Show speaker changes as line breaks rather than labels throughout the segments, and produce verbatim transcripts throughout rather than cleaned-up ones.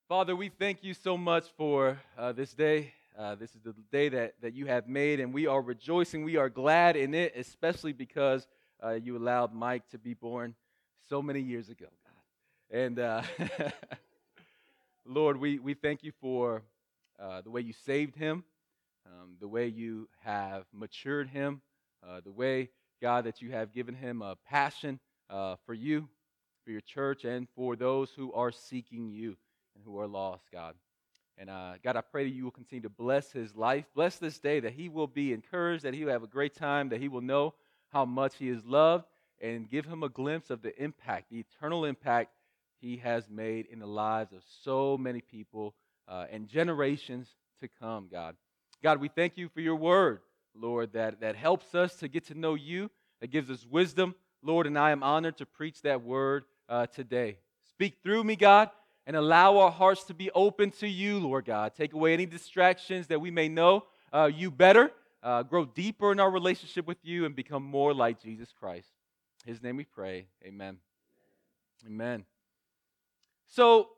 Father, we thank you so much for uh, this day. Uh, this is the day that, that you have made, and we are rejoicing. We are glad in it, especially because uh, you allowed Mike to be born so many years ago, God. And uh, Lord, we, we thank you for uh, the way you saved him, um, the way you have matured him, uh, the way, God, that you have given him a passion uh, for you, for your church, and for those who are seeking you and who are lost, God. And uh, God, I pray that you will continue to bless his life. Bless this day, that he will be encouraged, that he will have a great time, that he will know how much he is loved, and give him a glimpse of the impact, the eternal impact he has made in the lives of so many people uh, and generations to come, God. God, we thank you for your word, Lord, that, that helps us to get to know you, that gives us wisdom, Lord, and I am honored to preach that word uh, today. Speak through me, God, and allow our hearts to be open to you, Lord God. Take away any distractions that we may know uh, you better, uh, grow deeper in our relationship with you, and become more like Jesus Christ. In his name we pray. Amen. Amen. So,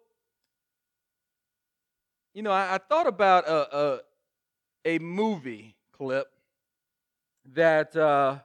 you know, I, I thought about a, a, a movie clip that uh,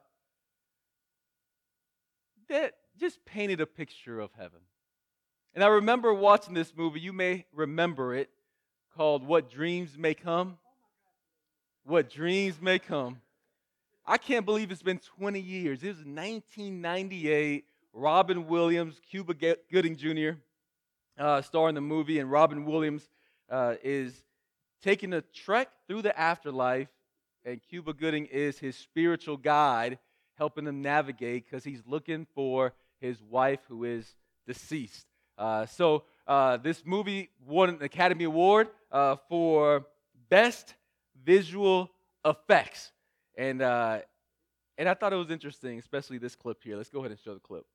that just painted a picture of heaven. And I remember watching this movie, you may remember it, called What Dreams May Come. What Dreams May Come. I can't believe it's been twenty years. It was nineteen ninety-eight. Robin Williams, Cuba Gooding Junior Uh, star in the movie, and Robin Williams uh, is taking a trek through the afterlife, and Cuba Gooding is his spiritual guide, helping him navigate because he's looking for his wife who is deceased. Uh, so uh, this movie won an Academy Award uh, for Best Visual Effects. And uh, and I thought it was interesting, especially this clip here. Let's go ahead and show the clip.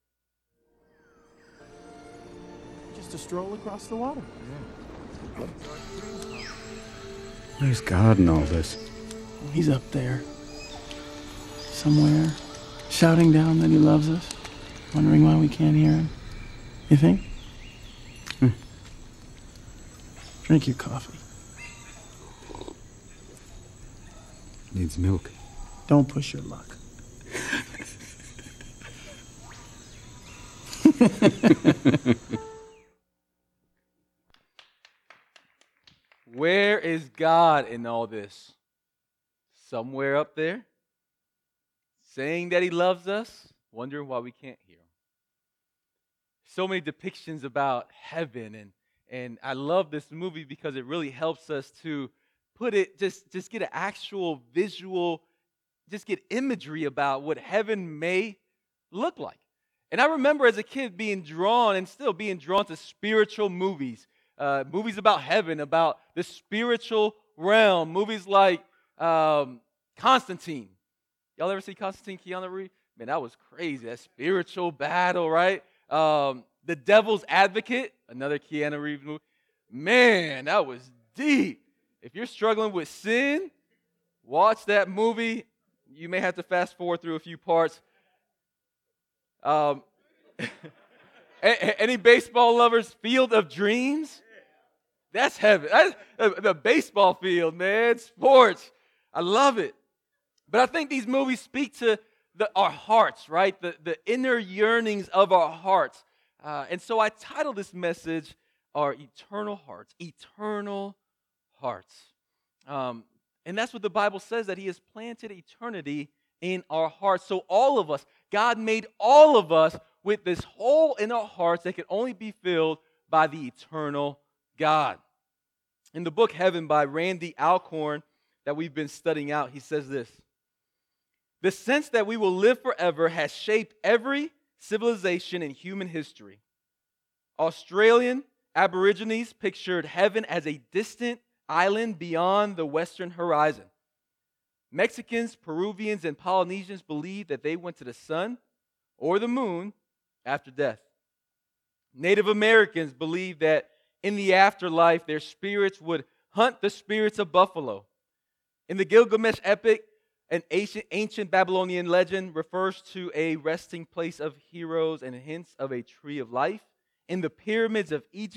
Just a stroll across the water. Yeah.
Where's God in all this?
He's up there. Somewhere. Shouting down that he loves us. Wondering why we can't hear him. You think?
Hmm.
Drink your coffee.
Needs milk.
Don't push your luck.
Where is God in all this? Somewhere up there, saying that he loves us, wondering why we can't hear him. So many depictions about heaven, and and I love this movie because it really helps us to put it, just, just get an actual visual, just get imagery about what heaven may look like. And I remember as a kid being drawn and still being drawn to spiritual movies. Uh, movies about heaven, about the spiritual realm. Movies like um, Constantine. Y'all ever see Constantine, Keanu Reeves? Man, that was crazy. That spiritual battle, right? Um, the Devil's Advocate, another Keanu Reeves movie. Man, that was deep. If you're struggling with sin, watch that movie. You may have to fast forward through a few parts. Um, any baseball lovers? Field of Dreams? That's heaven. That's the baseball field, man. Sports. I love it. But I think these movies speak to the, our hearts, right? The, the inner yearnings of our hearts. Uh, and so I titled this message, Our Eternal Hearts. Eternal Hearts. Um, and that's what the Bible says, that he has planted eternity in our hearts. So all of us, God made all of us with this hole in our hearts that can only be filled by the eternal God. In the book Heaven by Randy Alcorn that we've been studying out, he says this: the sense that we will live forever has shaped every civilization in human history. Australian Aborigines pictured heaven as a distant island beyond the western horizon. Mexicans, Peruvians, and Polynesians believed that they went to the sun or the moon after death. Native Americans believed that in the afterlife, their spirits would hunt the spirits of buffalo. In the Gilgamesh epic, an ancient, ancient Babylonian legend refers to a resting place of heroes and hints of a tree of life. In the pyramids of Egypt,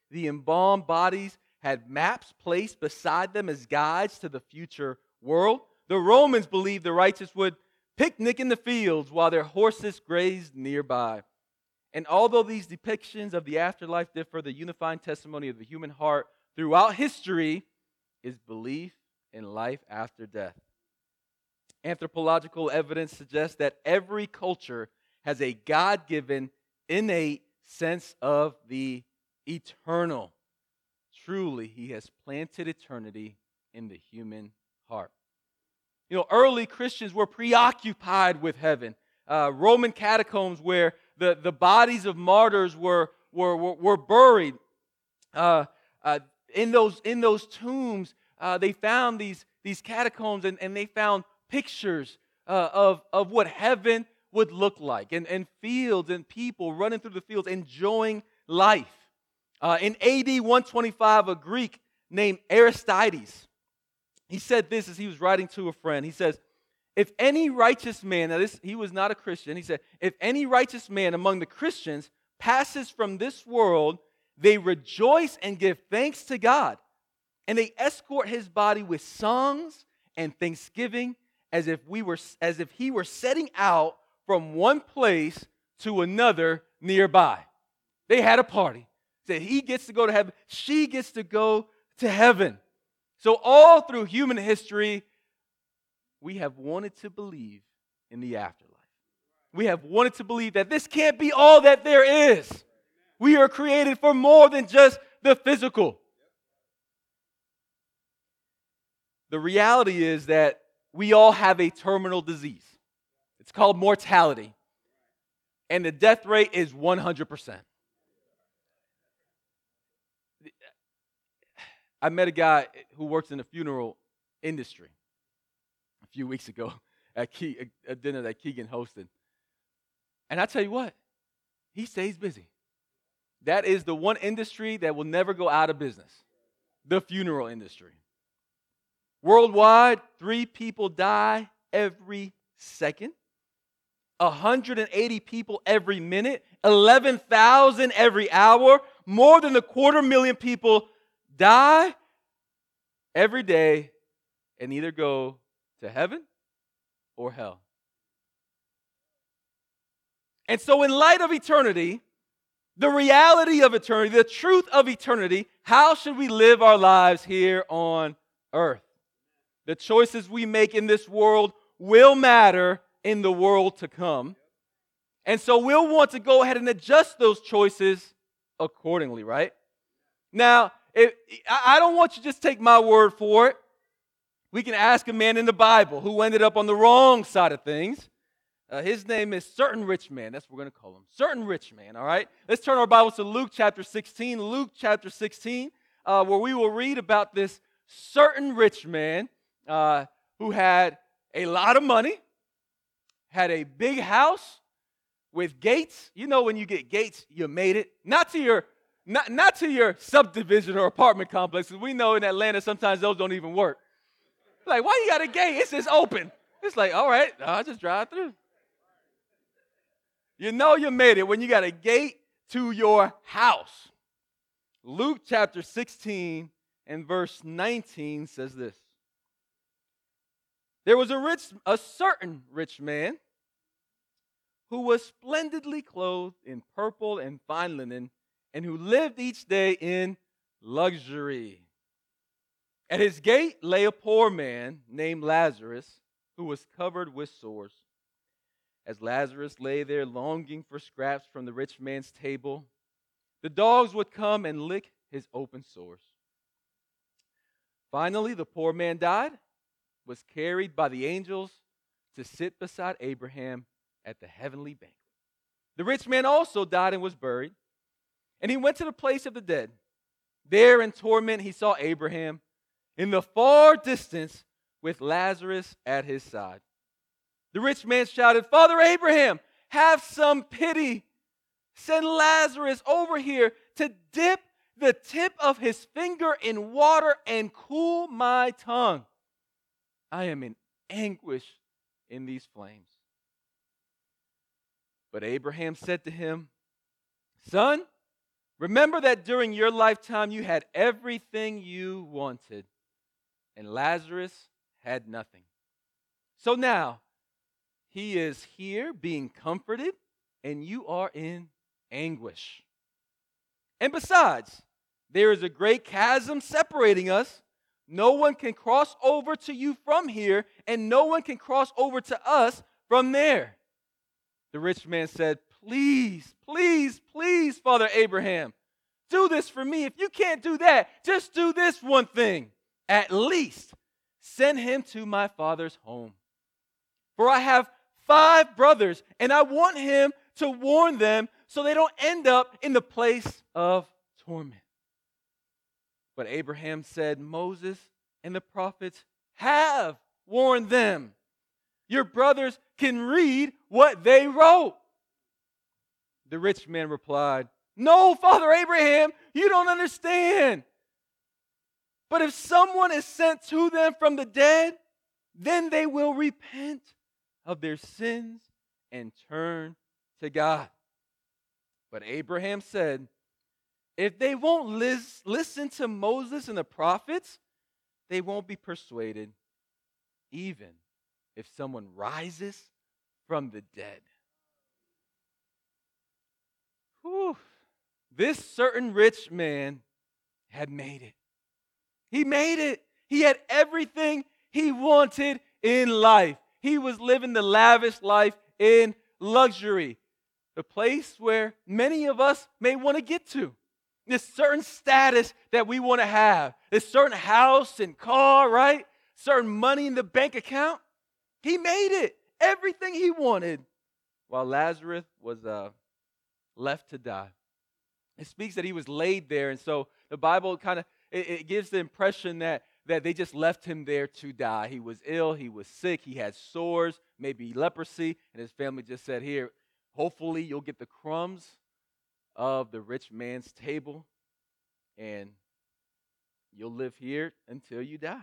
the embalmed bodies had maps placed beside them as guides to the future world. The Romans believed the righteous would picnic in the fields while their horses grazed nearby. And although these depictions of the afterlife differ, the unifying testimony of the human heart throughout history is belief in life after death. Anthropological evidence suggests that every culture has a God-given, innate sense of the eternal. Truly, He has planted eternity in the human heart. You know, early Christians were preoccupied with heaven. Uh, Roman catacombs where the, the bodies of martyrs were, were, were, were buried. Uh, uh, in those, in those tombs, uh, they found these, these catacombs and, and they found pictures uh, of, of what heaven would look like, and, and fields and people running through the fields enjoying life. Uh, in A D one twenty-five, a Greek named Aristides, he said this as he was writing to a friend. He says, if any righteous man, now this, he was not a Christian, he said, if any righteous man among the Christians passes from this world, they rejoice and give thanks to God, and they escort his body with songs and thanksgiving as if we were, as if he were setting out from one place to another nearby. They had a party. Said he gets to go to heaven, she gets to go to heaven. So all through human history, we have wanted to believe in the afterlife. We have wanted to believe that this can't be all that there is. We are created for more than just the physical. The reality is that we all have a terminal disease. It's called mortality. And the death rate is one hundred percent. I met a guy who works in the funeral industry a few weeks ago at Ke- a dinner that Keegan hosted. And I tell you what, he stays busy. That is the one industry that will never go out of business, the funeral industry. Worldwide, three people die every second, one hundred eighty people every minute, eleven thousand every hour, more than a quarter million people die every day and either go to heaven or hell. And so in light of eternity, the reality of eternity, the truth of eternity, how should we live our lives here on earth? The choices we make in this world will matter in the world to come. And so we'll want to go ahead and adjust those choices accordingly, right? Now, if, I don't want you to just take my word for it. We can ask a man in the Bible who ended up on the wrong side of things. Uh, his name is Certain Rich Man. That's what we're going to call him. Certain Rich Man, all right? Let's turn our Bibles to Luke chapter sixteen. Luke chapter sixteen, uh, where we will read about this certain rich man uh, who had a lot of money, had a big house with gates. You know when you get gates, you made it. Not to your Not, not to your subdivision or apartment complexes. We know in Atlanta sometimes those don't even work. Like, why you got a gate? It's just open. It's like, all right, I'll just drive through. You know you made it when you got a gate to your house. Luke chapter sixteen and verse nineteen says this. There was a rich, a certain rich man who was splendidly clothed in purple and fine linen, and who lived each day in luxury. At his gate lay a poor man named Lazarus, who was covered with sores. As Lazarus lay there longing for scraps from the rich man's table, the dogs would come and lick his open sores. Finally, the poor man died, was carried by the angels to sit beside Abraham at the heavenly banquet. The rich man also died and was buried. And he went to the place of the dead. There in torment he saw Abraham in the far distance with Lazarus at his side. The rich man shouted, "Father Abraham, have some pity. Send Lazarus over here to dip the tip of his finger in water and cool my tongue. I am in anguish in these flames." But Abraham said to him, "Son, Remember that during your lifetime you had everything you wanted, and Lazarus had nothing. So now he is here being comforted, and you are in anguish. And besides, there is a great chasm separating us. No one can cross over to you from here, and no one can cross over to us from there. The rich man said, Please, please, please, Father Abraham, do this for me. If you can't do that, just do this one thing. At least send him to my father's home. For I have five brothers, and I want him to warn them so they don't end up in the place of torment. But Abraham said, Moses and the prophets have warned them. Your brothers can read what they wrote. The rich man replied, No, Father Abraham, you don't understand. But if someone is sent to them from the dead, then they will repent of their sins and turn to God. But Abraham said, If they won't lis- listen to Moses and the prophets, they won't be persuaded, even if someone rises from the dead. Whew. This certain rich man had made it. He made it. He had everything he wanted in life. He was living the lavish life in luxury, the place where many of us may want to get to. This certain status that we want to have, this certain house and car, right? Certain money in the bank account. He made it. Everything he wanted, while Lazarus was uh, left to die. It speaks that he was laid there, and so the Bible kind of it, it gives the impression that that they just left him there to die. He was ill, he was sick, he had sores, maybe leprosy, and his family just said, "Here, hopefully you'll get the crumbs of the rich man's table, and you'll live here until you die."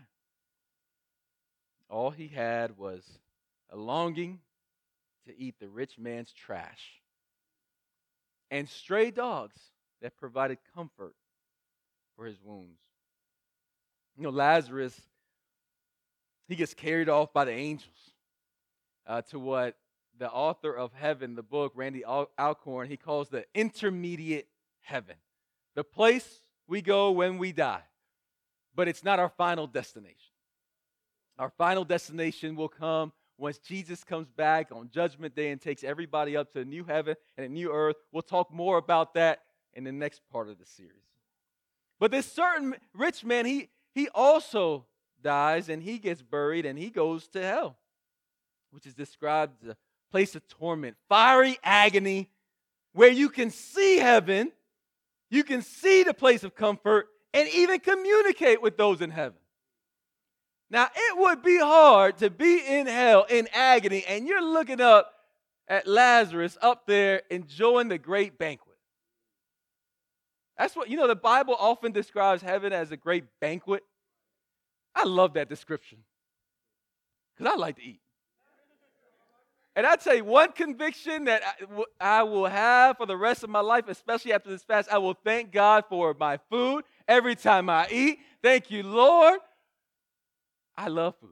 All he had was a longing to eat the rich man's trash and stray dogs that provided comfort for his wounds. You know, Lazarus, he gets carried off by the angels uh, to what the author of Heaven, the book, Randy Al- Alcorn, he calls the intermediate heaven, the place we go when we die. But it's not our final destination. Our final destination will come once Jesus comes back on Judgment Day and takes everybody up to a new heaven and a new earth. We'll talk more about that in the next part of the series. But this certain rich man, he, he also dies and he gets buried and he goes to hell, which is described as a place of torment, fiery agony, where you can see heaven, you can see the place of comfort, and even communicate with those in heaven. Now, it would be hard to be in hell in agony, and you're looking up at Lazarus up there enjoying the great banquet. That's what, you know, the Bible often describes heaven as a great banquet. I love that description because I like to eat. And I tell you, one conviction that I will have for the rest of my life, especially after this fast, I will thank God for my food every time I eat. Thank you, Lord. I love food.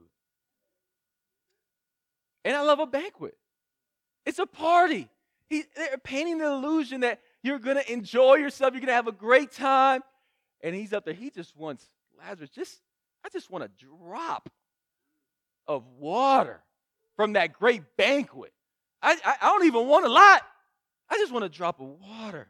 And I love a banquet. It's a party. He, they're painting the illusion that you're going to enjoy yourself. You're going to have a great time. And he's up there. He just wants, Lazarus, just, I just want a drop of water from that great banquet. I, I, I don't even want a lot. I just want a drop of water.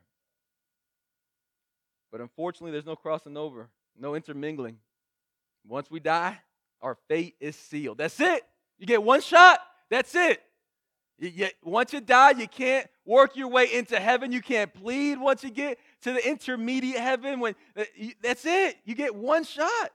But unfortunately, there's no crossing over, no intermingling. Once we die, our fate is sealed. That's it. You get one shot. That's it. You, you, once you die, you can't work your way into heaven. You can't plead once you get to the intermediate heaven. When uh, you, that's it. You get one shot.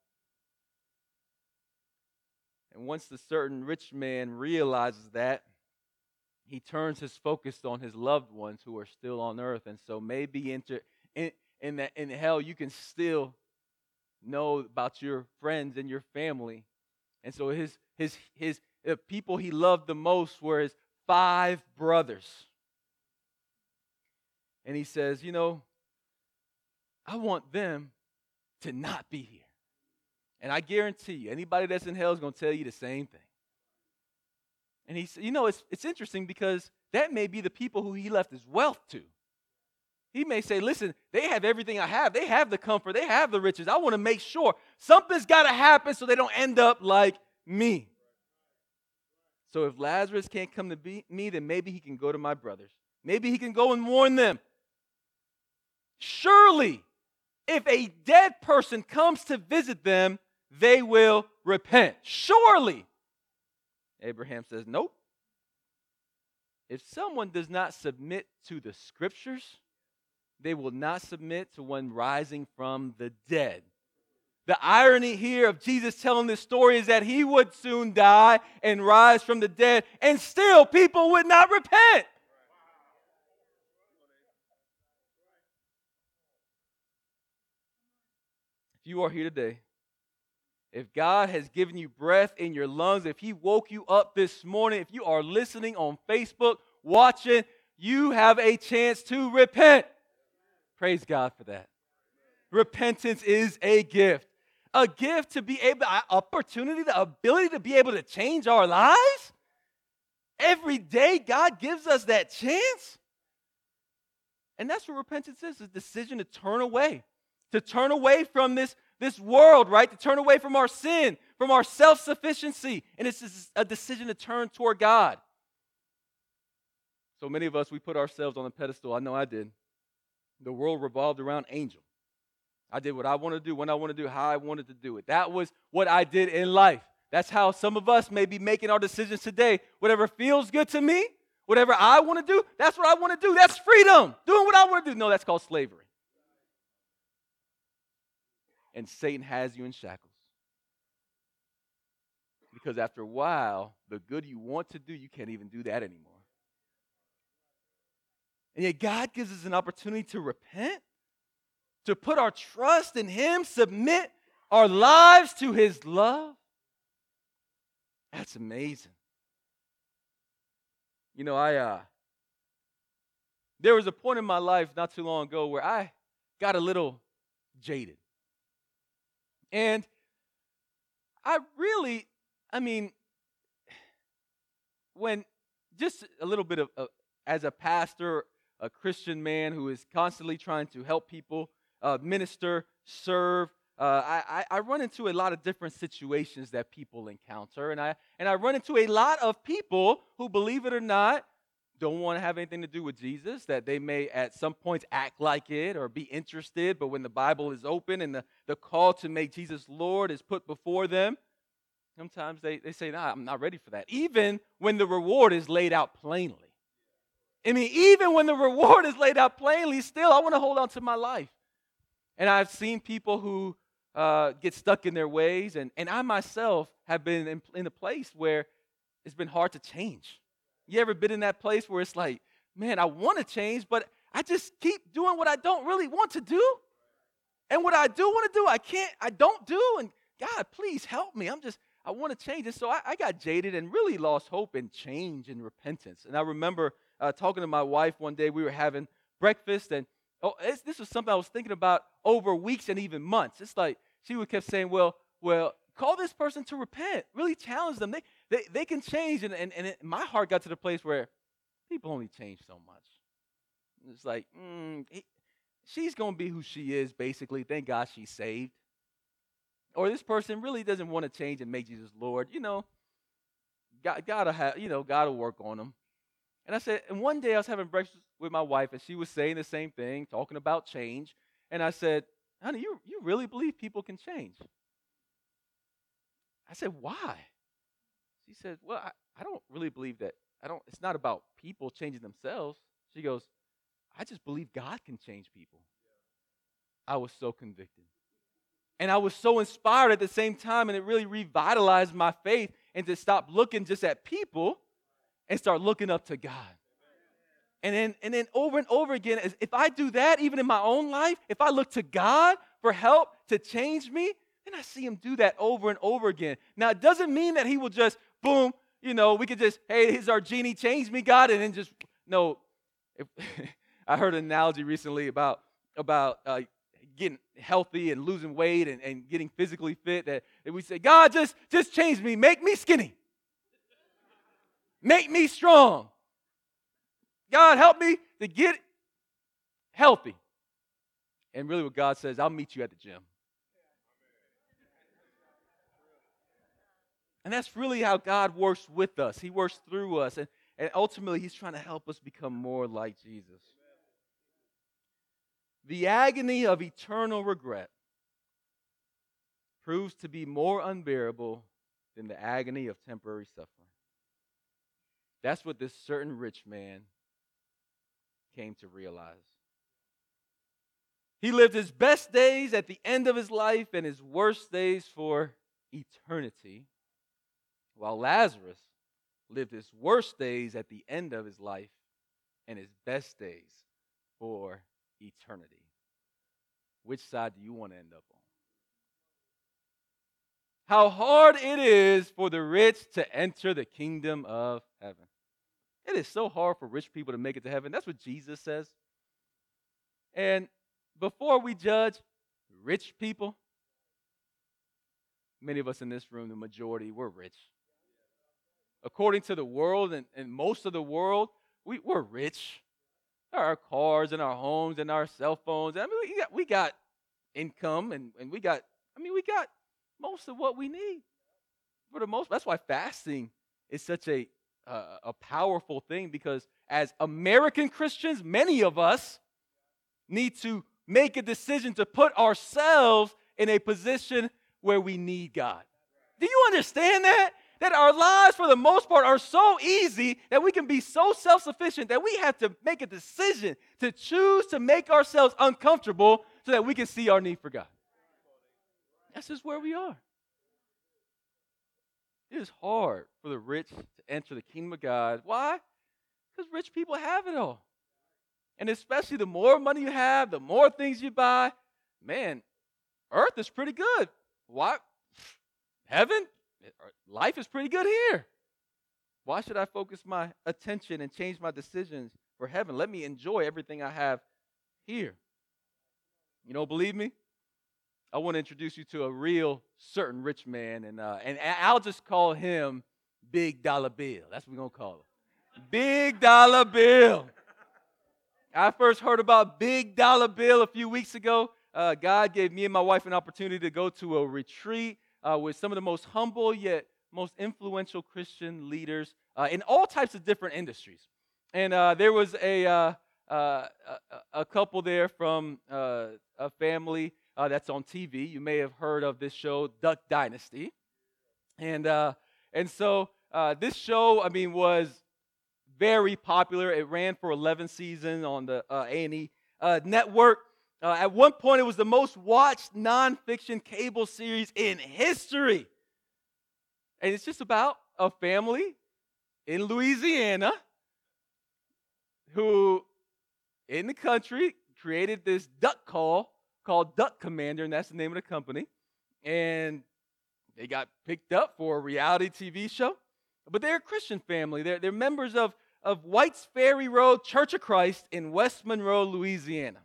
And once the certain rich man realizes that, he turns his focus on his loved ones who are still on earth. And so maybe into, in, in, that, in hell, you can still know about your friends and your family. And so his his his the people he loved the most were his five brothers. And he says, you know, I want them to not be here. And I guarantee you, anybody that's in hell is going to tell you the same thing. And he said, you know, it's, it's interesting because that may be the people who he left his wealth to. He may say, listen, they have everything I have. They have the comfort. They have the riches. I want to make sure something's got to happen so they don't end up like me. So if Lazarus can't come to be, me, then maybe he can go to my brothers. Maybe he can go and warn them. Surely, if a dead person comes to visit them, they will repent. Surely. Abraham says, nope. If someone does not submit to the scriptures, they will not submit to one rising from the dead. The irony here of Jesus telling this story is that he would soon die and rise from the dead, and still people would not repent. If you are here today, if God has given you breath in your lungs, if he woke you up this morning, if you are listening on Facebook, watching, you have a chance to repent. Praise God for that. Repentance is a gift. A gift to be able, an opportunity, the ability to be able to change our lives. Every day, God gives us that chance. And that's what repentance is, a decision to turn away. To turn away from this, this world, right? To turn away from our sin, from our self-sufficiency. And it's a decision to turn toward God. So many of us, we put ourselves on a pedestal. I know I did. The world revolved around Angel. I did what I wanted to do, when I wanted to do, how I wanted to do it. That was what I did in life. That's how some of us may be making our decisions today. Whatever feels good to me, whatever I want to do, that's what I want to do. That's freedom. Doing what I want to do. No, that's called slavery. And Satan has you in shackles. Because after a while, the good you want to do, you can't even do that anymore. And yet God gives us an opportunity to repent, to put our trust in him, submit our lives to his love. That's amazing. You know, I uh, there was a point in my life not too long ago where I got a little jaded. And I really, I mean, when just a little bit of, uh, as a pastor, a Christian man who is constantly trying to help people, uh, minister, serve, uh, I, I run into a lot of different situations that people encounter. And I, and I run into a lot of people who, believe it or not, don't want to have anything to do with Jesus, that they may at some points act like it or be interested, but when the Bible is open and the, the call to make Jesus Lord is put before them, sometimes they, they say, nah, I'm not ready for that. Even when the reward is laid out plainly. I mean, even when the reward is laid out plainly, still I want to hold on to my life. And I've seen people who uh, get stuck in their ways, and, and I myself have been in, in a place where it's been hard to change. You ever been in that place where it's like, man, I want to change, but I just keep doing what I don't really want to do? And what I do want to do, I can't, I don't do, and God, please help me. I'm just, I want to change it. So I, I got jaded and really lost hope in change and repentance. And I remember uh, talking to my wife one day. We were having breakfast, and oh, it's, this was something I was thinking about over weeks and even months. It's like she would kept saying, well, well, call this person to repent. Really challenge them. They they, they can change. And, and, and it, my heart got to the place where people only change so much. It's like, mm, he, she's going to be who she is, basically. Thank God she's saved. Or this person really doesn't want to change and make Jesus Lord. You know, God, gotta have, you know, gotta work on them. And I said, and one day I was having breakfast with my wife, and she was saying the same thing, talking about change. And I said, honey, you, you really believe people can change? I said, why? She said, well, I, I don't really believe that. I don't. It's not about people changing themselves. She goes, I just believe God can change people. I was so convicted. And I was so inspired at the same time, and it really revitalized my faith, and to stop looking just at people and start looking up to God. And then, and then over and over again, if I do that, even in my own life, if I look to God for help to change me, then I see him do that over and over again. Now, it doesn't mean that he will just, boom, you know, we could just, hey, here's our genie, change me, God, and then just, no. If, I heard an analogy recently about, about uh, getting healthy and losing weight and, and getting physically fit, that, that we say, God, just, just change me. Make me skinny. Make me strong. God, help me to get healthy. And really what God says, I'll meet you at the gym. And that's really how God works with us. He works through us. And, and ultimately, he's trying to help us become more like Jesus. The agony of eternal regret proves to be more unbearable than the agony of temporary suffering. That's what this certain rich man came to realize. He lived his best days at the end of his life and his worst days for eternity, while Lazarus lived his worst days at the end of his life and his best days for eternity. Which side do you want to end up on? How hard it is for the rich to enter the kingdom of heaven. It is so hard for rich people to make it to heaven. That's what Jesus says. And before we judge rich people, many of us in this room, the majority, we're rich. According to the world and, and most of the world, we, we're rich. Our cars and our homes and our cell phones. I mean, we got, we got income and, and we got, I mean, we got most of what we need. For the most, that's why fasting is such a, uh, a powerful thing, because as American Christians, many of us need to make a decision to put ourselves in a position where we need God. Do you understand that? That our lives, for the most part, are so easy that we can be so self-sufficient that we have to make a decision to choose to make ourselves uncomfortable so that we can see our need for God. That's just where we are. It is hard for the rich to enter the kingdom of God. Why? Because rich people have it all. And especially the more money you have, the more things you buy, man, earth is pretty good. Why? Heaven? Life is pretty good here. Why should I focus my attention and change my decisions for heaven? Let me enjoy everything I have here. You don't believe me? I want to introduce you to a real certain rich man, and uh, and I'll just call him Big Dollar Bill. That's what we're going to call him. Big Dollar Bill. I first heard about Big Dollar Bill a few weeks ago. Uh, God gave me and my wife an opportunity to go to a retreat Uh, with some of the most humble yet most influential Christian leaders uh, in all types of different industries. And uh, there was a, uh, uh, a a couple there from uh, a family uh, that's on T V. You may have heard of this show, Duck Dynasty. And uh, and so uh, this show, I mean, was very popular. It ran for eleven seasons on the uh, A and E uh, network. Uh, at one point, it was the most watched nonfiction cable series in history. And it's just about a family in Louisiana who, in the country, created this duck call called Duck Commander, and that's the name of the company. And they got picked up for a reality T V show. But they're a Christian family. They're, they're members of, of White's Ferry Road Church of Christ in West Monroe, Louisiana.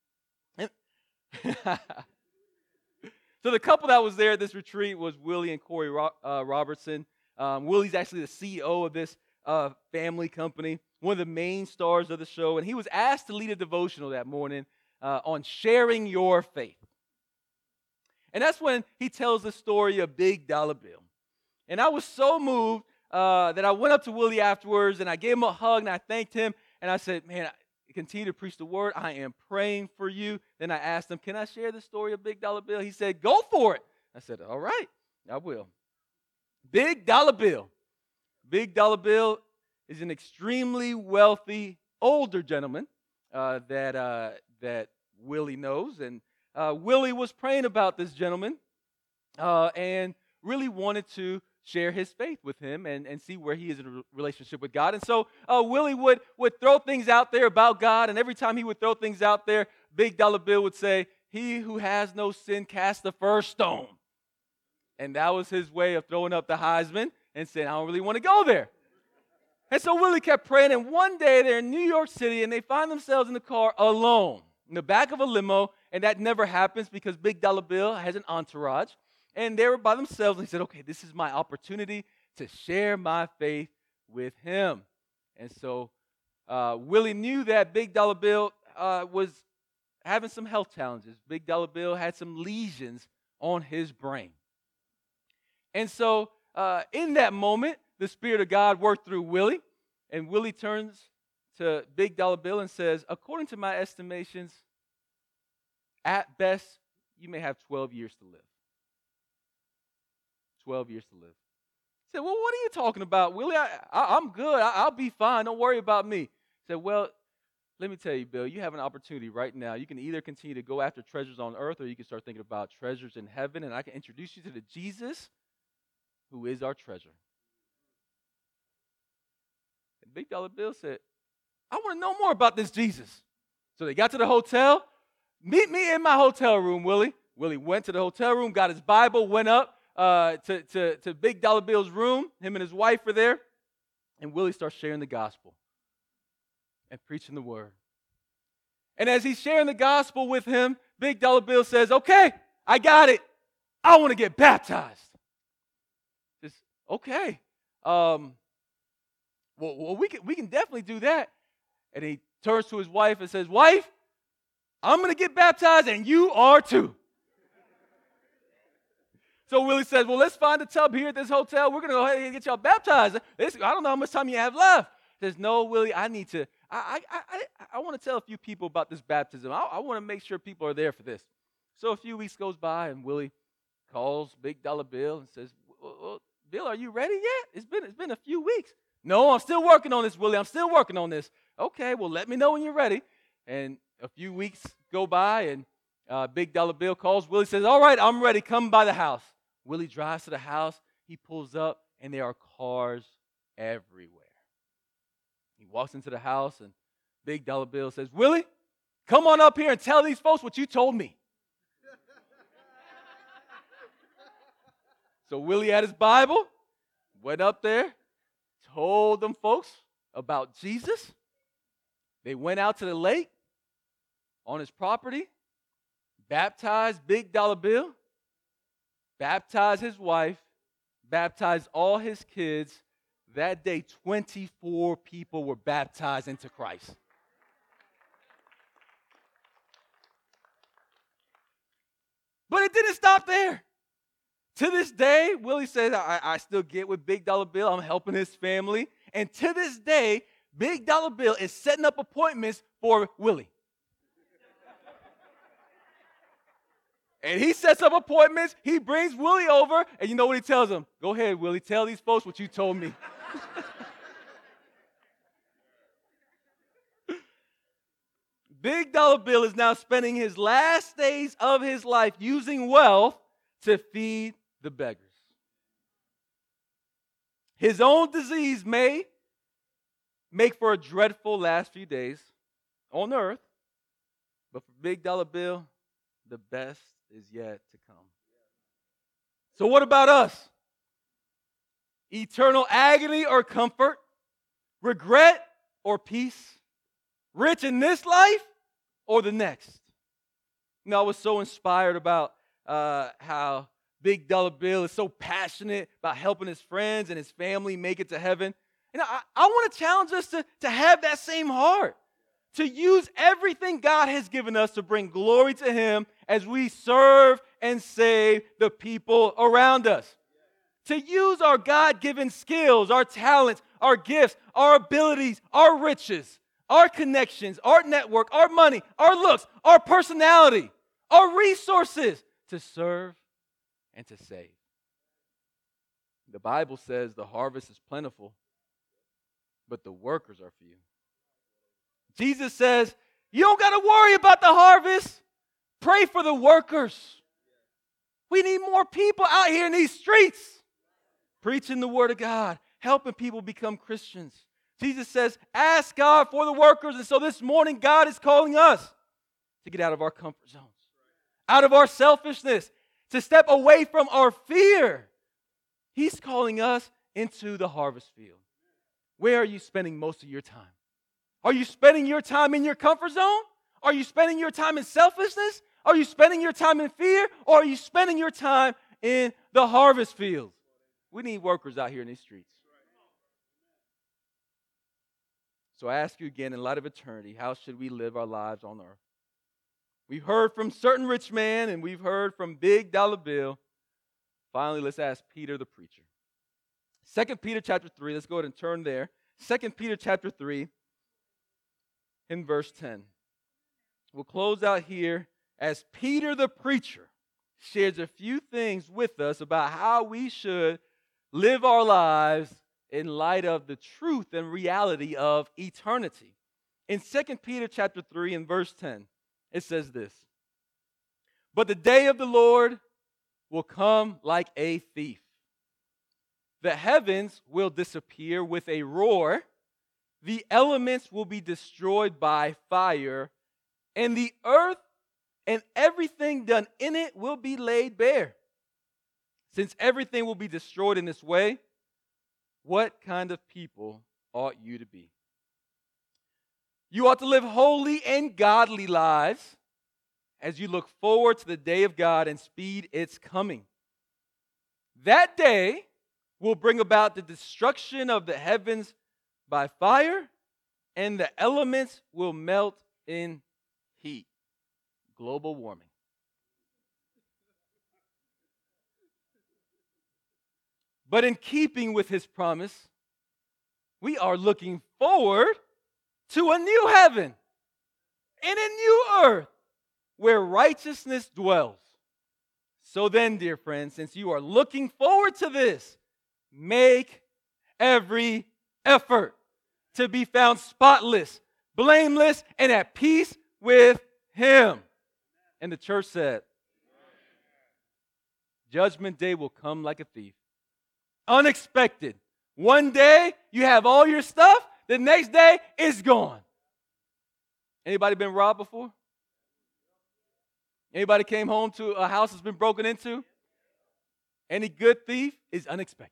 So the couple that was there at this retreat was Willie and Corey Ro- uh, Robertson. Um, Willie's actually the C E O of this uh, family company, one of the main stars of the show, and he was asked to lead a devotional that morning uh, on sharing your faith. And that's when he tells the story of Big Dollar Bill. And I was so moved uh, that I went up to Willie afterwards, and I gave him a hug, and I thanked him, and I said, man, continue to preach the word. I am praying for you. Then I asked him, can I share the story of Big Dollar Bill? He said, go for it. I said, all right, I will. Big Dollar Bill. Big Dollar Bill is an extremely wealthy older gentleman uh, that uh, that Willie knows. And uh, Willie was praying about this gentleman uh, and really wanted to share his faith with him and, and see where he is in a relationship with God. And so uh, Willie would, would throw things out there about God, and every time he would throw things out there, Big Dollar Bill would say, he who has no sin cast the first stone. And that was his way of throwing up the Heisman and saying, I don't really want to go there. And so Willie kept praying, and one day they're in New York City, and they find themselves in the car alone, in the back of a limo, and that never happens because Big Dollar Bill has an entourage, and they were by themselves, and he said, okay, this is my opportunity to share my faith with him. And so uh, Willie knew that Big Dollar Bill uh, was having some health challenges. Big Dollar Bill had some lesions on his brain. And so uh, in that moment, the Spirit of God worked through Willie, and Willie turns to Big Dollar Bill and says, according to my estimations, at best, you may have twelve years to live. twelve years to live. He said, well, what are you talking about, Willie? I, I, I'm good. I, I'll be fine. Don't worry about me. He said, well, let me tell you, Bill, you have an opportunity right now. You can either continue to go after treasures on earth, or you can start thinking about treasures in heaven, and I can introduce you to the Jesus who is our treasure. And Big Dollar Bill said, I want to know more about this Jesus. So they got to the hotel. Meet me in my hotel room, Willie. Willie went to the hotel room, got his Bible, went up uh, to, to, to Big Dollar Bill's room. Him and his wife were there. And Willie starts sharing the gospel and preaching the word. And as he's sharing the gospel with him, Big Dollar Bill says, okay, I got it. I want to get baptized. Just, okay. Um, well, well, we can, we can definitely do that. And he turns to his wife and says, wife, I'm going to get baptized and you are too. So Willie says, well, let's find a tub here at this hotel. We're going to go ahead and get y'all baptized. This, I don't know how much time you have left. He says, no, Willie, I need to, I I I, I want to tell a few people about this baptism. I, I want to make sure people are there for this. So a few weeks goes by and Willie calls Big Dollar Bill and says, well, well, Bill, are you ready yet? It's been, it's been a few weeks. No, I'm still working on this, Willie. I'm still working on this. Okay, well, let me know when you're ready. And a few weeks go by, and uh, Big Dollar Bill calls. Willie says, all right, I'm ready. Come by the house. Willie drives to the house. He pulls up, and there are cars everywhere. He walks into the house, and Big Dollar Bill says, Willie, come on up here and tell these folks what you told me. So Willie had his Bible, went up there, told them folks about Jesus. They went out to the lake on his property, baptized Big Dollar Bill, baptized his wife, baptized all his kids. That day, twenty-four people were baptized into Christ. But it didn't stop there. To this day, Willie says, I, I still get with Big Dollar Bill. I'm helping his family. And to this day, Big Dollar Bill is setting up appointments for Willie. And he sets up appointments. He brings Willie over. And you know what he tells him? Go ahead, Willie. Tell these folks what you told me. Big Dollar Bill is now spending his last days of his life using wealth to feed the beggars. His own disease may make for a dreadful last few days on earth, but for Big Dollar Bill, the best is yet to come. So what about us? Eternal agony or comfort? Regret or peace? Rich in this life or the next? You know, I was so inspired about uh, how Big Dollar Bill is so passionate about helping his friends and his family make it to heaven. And I, I want to challenge us to, to have that same heart, to use everything God has given us to bring glory to Him as we serve and save the people around us. To use our God-given skills, our talents, our gifts, our abilities, our riches, our connections, our network, our money, our looks, our personality, our resources to serve and to save. The Bible says the harvest is plentiful, but the workers are few. Jesus says, you don't got to worry about the harvest. Pray for the workers. We need more people out here in these streets preaching the word of God, helping people become Christians. Jesus says, ask God for the workers. And so this morning, God is calling us to get out of our comfort zones, out of our selfishness, to step away from our fear. He's calling us into the harvest field. Where are you spending most of your time? Are you spending your time in your comfort zone? Are you spending your time in selfishness? Are you spending your time in fear, or are you spending your time in the harvest fields? We need workers out here in these streets. So I ask you again, in light of eternity, how should we live our lives on earth? We've heard from certain rich man, and we've heard from Big Dollar Bill. Finally, let's ask Peter the preacher. Second Peter chapter three, let's go ahead and turn there. Second Peter chapter three, in verse ten. We'll close out here as Peter the preacher shares a few things with us about how we should live our lives in light of the truth and reality of eternity. In Second Peter chapter three and verse ten, it says this: "But the day of the Lord will come like a thief. The heavens will disappear with a roar, the elements will be destroyed by fire, and the earth and everything done in it will be laid bare. Since everything will be destroyed in this way, what kind of people ought you to be? You ought to live holy and godly lives as you look forward to the day of God and speed its coming. That day will bring about the destruction of the heavens by fire, and the elements will melt in heat." Global warming. But in keeping with his promise, we are looking forward to a new heaven and a new earth where righteousness dwells. So then, dear friends, since you are looking forward to this, make every effort to be found spotless, blameless, and at peace with him. And the church said, Judgment day will come like a thief. Unexpected. One day you have all your stuff, the next day it's gone. Anybody been robbed before? Anybody came home to a house that's been broken into? Any good thief is unexpected.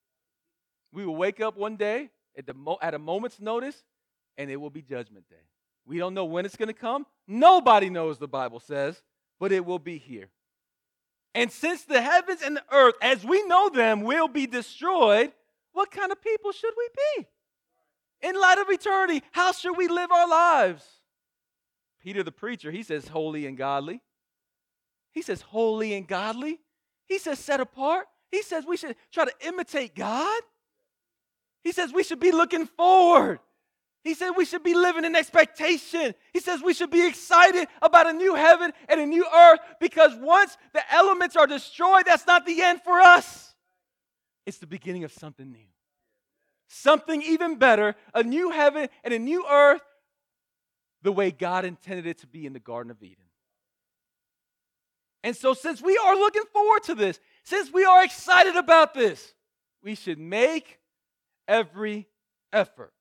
We will wake up one day at, the mo- at a moment's notice, and it will be judgment day. We don't know when it's going to come. Nobody knows, the Bible says, but it will be here. And since the heavens and the earth, as we know them, will be destroyed, what kind of people should we be? In light of eternity, how should we live our lives? Peter the preacher, he says holy and godly. He says holy and godly. He says set apart. He says we should try to imitate God. He says we should be looking forward. He said we should be living in expectation. He says we should be excited about a new heaven and a new earth, because once the elements are destroyed, that's not the end for us. It's the beginning of something new. Something even better, a new heaven and a new earth, the way God intended it to be in the Garden of Eden. And so since we are looking forward to this, since we are excited about this, we should make every effort.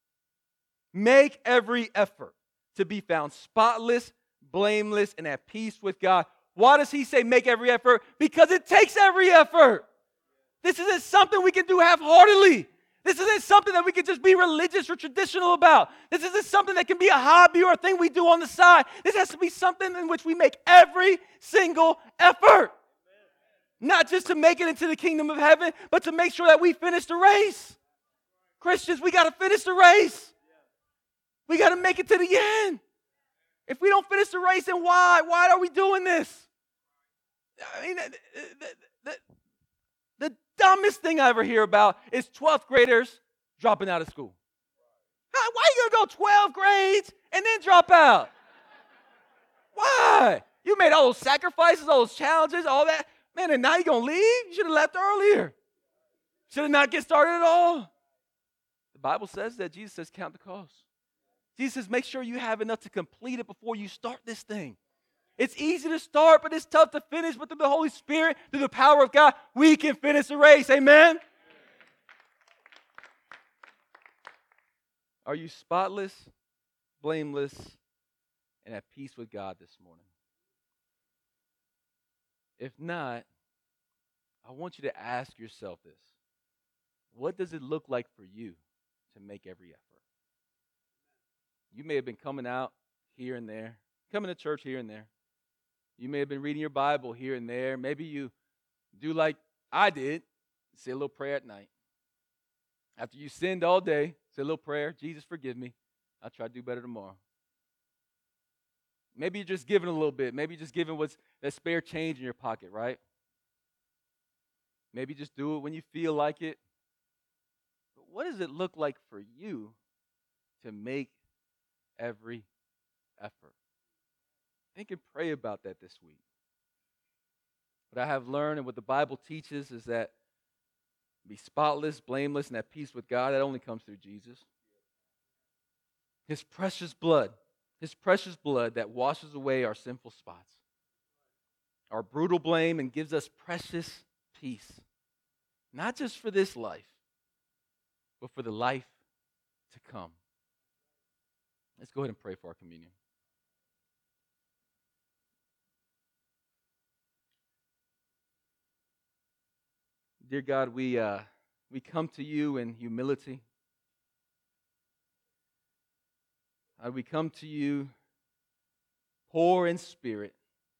Make every effort to be found spotless, blameless, and at peace with God. Why does he say make every effort? Because it takes every effort. This isn't something we can do half-heartedly. This isn't something that we can just be religious or traditional about. This isn't something that can be a hobby or a thing we do on the side. This has to be something in which we make every single effort. Not just to make it into the kingdom of heaven, but to make sure that we finish the race. Christians, we got to finish the race. We got to make it to the end. If we don't finish the race, then why? Why are we doing this? I mean, the, the, the, the dumbest thing I ever hear about is twelfth graders dropping out of school. How, why are you going to go twelve grades and then drop out? Why? You made all those sacrifices, all those challenges, all that. Man, and now you're going to leave? You should have left earlier. Should have not get started at all. The Bible says that. Jesus says count the cost. Jesus says, make sure you have enough to complete it before you start this thing. It's easy to start, but it's tough to finish. But through the Holy Spirit, through the power of God, we can finish the race. Amen? Are you spotless, blameless, and at peace with God this morning? If not, I want you to ask yourself this. What does it look like for you to make every effort? You may have been coming out here and there, coming to church here and there. You may have been reading your Bible here and there. Maybe you do like I did, say a little prayer at night. After you sinned all day, say a little prayer, Jesus, forgive me. I'll try to do better tomorrow. Maybe you're just giving a little bit. Maybe you're just giving what's that spare change in your pocket, right? Maybe just do it when you feel like it. But what does it look like for you to make every effort? Think and pray about that this week. What I have learned and what the Bible teaches is that be spotless, blameless, and at peace with God, that only comes through Jesus. His precious blood, His precious blood that washes away our sinful spots, our brutal blame, and gives us precious peace. Not just for this life, but for the life to come. Let's go ahead and pray for our communion. Dear God, we uh, we come to you in humility. God, we come to you poor in spirit,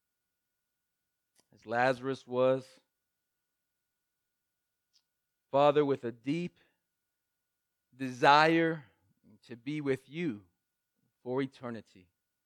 as Lazarus was. Father, with a deep desire to be with you for eternity.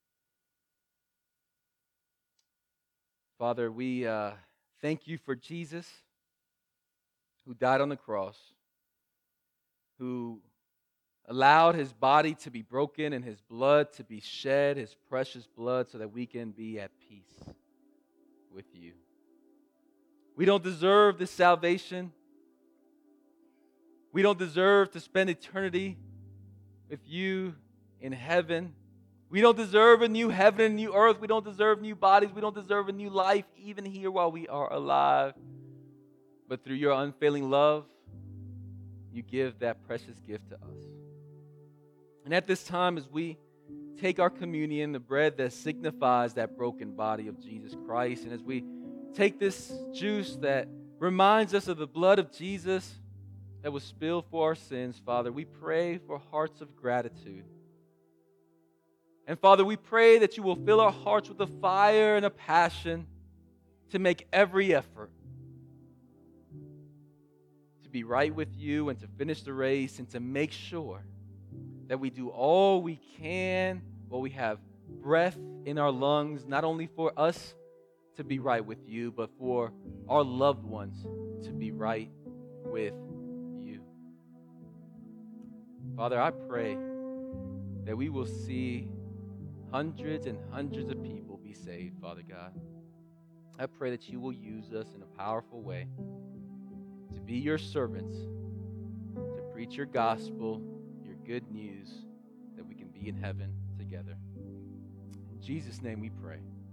Father, we uh, thank you for Jesus, who died on the cross, who allowed his body to be broken and his blood to be shed, his precious blood, so that we can be at peace with you. We don't deserve this salvation. We don't deserve to spend eternity with you in heaven. We don't deserve a new heaven and new earth. We don't deserve new bodies. We don't deserve a new life, even here while we are alive. But through your unfailing love, you give that precious gift to us. And at this time, as we take our communion, the bread that signifies that broken body of Jesus Christ, and as we take this juice that reminds us of the blood of Jesus that was spilled for our sins, Father, we pray for hearts of gratitude. And Father, we pray that you will fill our hearts with a fire and a passion to make every effort to be right with you and to finish the race and to make sure that we do all we can while we have breath in our lungs, not only for us to be right with you, but for our loved ones to be right with you. Father, I pray that we will see hundreds and hundreds of people be saved, Father God. I pray that you will use us in a powerful way to be your servants, to preach your gospel, your good news, that we can be in heaven together. In Jesus' name we pray.